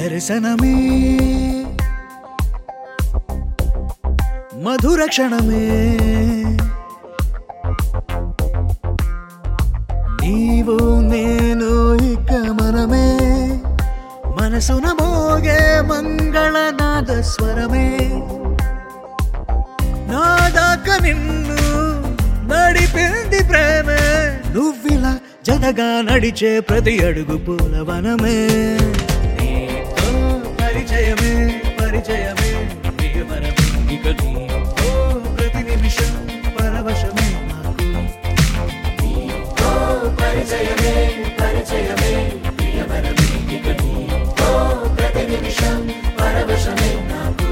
దర్శనమే మధుర క్షణమే నీవు నేను ఇక మనమే మనసున మోగే మంగళనాద స్వరమే నాదాక నిన్ను నడిపింది ప్రేమే నువ్విలా జతగా నడిచే ప్రతి అడుగు పూలవనమే నీతో పరిచయమే పరిచయమే ప్రియవరమే ఇక నీతో ప్రతి నిమిషం పరవశమే నాకు నీతో పరిచయమే పరిచయమే ప్రియవరమే ఇక నీతో ప్రతి నిమిషం పరవశమే నాకు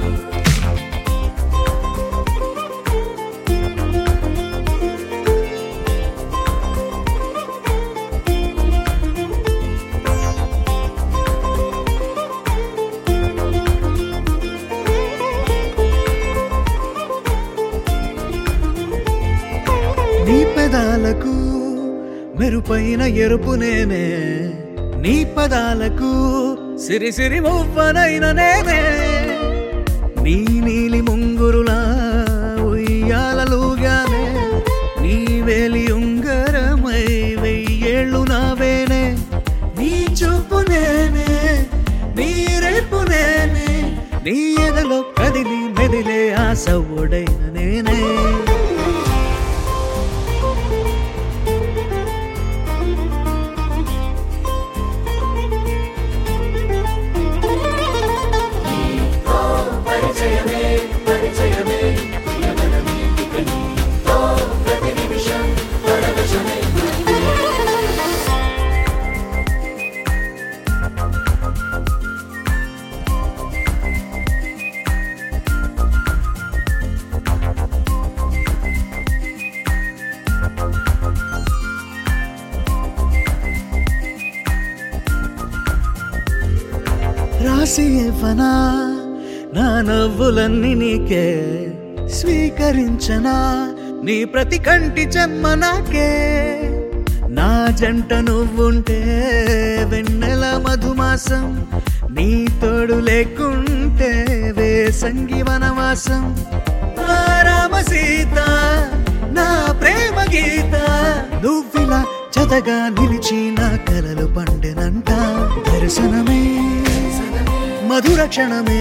నీ పెదాలకు మెరుపైన ఎరుపు నేనే నీ పదాలకు సిరి సిరి మువ్వనైన నేనే నీ నీలి ముంగురులా ఉయ్యాలలుగానే నీ వేలి ఉంగరమై వెయ్యేళ్ళు నావేనే నీ చూపు నేనే నీ రేపు నేనే నీ ఎదలో కదిలి మెదిలే ఆశ ఒడైన నేనే రాసి ఇవ్వనా నా నవ్వులన్నీ నీకే స్వీకరించనా నీ ప్రతి కంటి చెమ్మ నాకే నా జంట నువ్వుంటే వెన్నెల మధుమాసం నీ తోడు లేకుంటే వేసంగి వనవాసం నా రామ సీత నా ప్రేమ గీత నువ్విలా జతగా నిలిచి నా కలలు పండెనంట దర్శనమే మధుర క్షణమే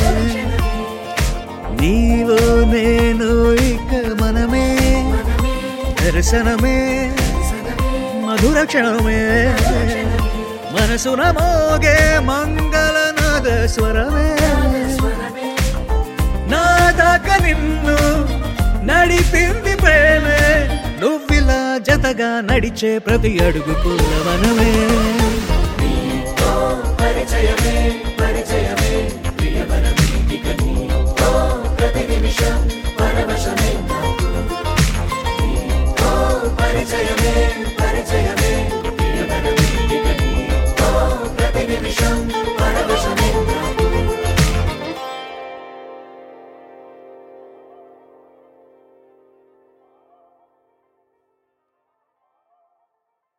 నీవు నేను ఇక మనమే దర్శనమే మధుర క్షణమే మనసున మోగే మంగళనాద స్వరమే నాదాక నిన్ను నడిపింది ప్రేమే నువ్విలా జతగా నడిచే ప్రతి అడుగు పూలవనమే పరిచయమే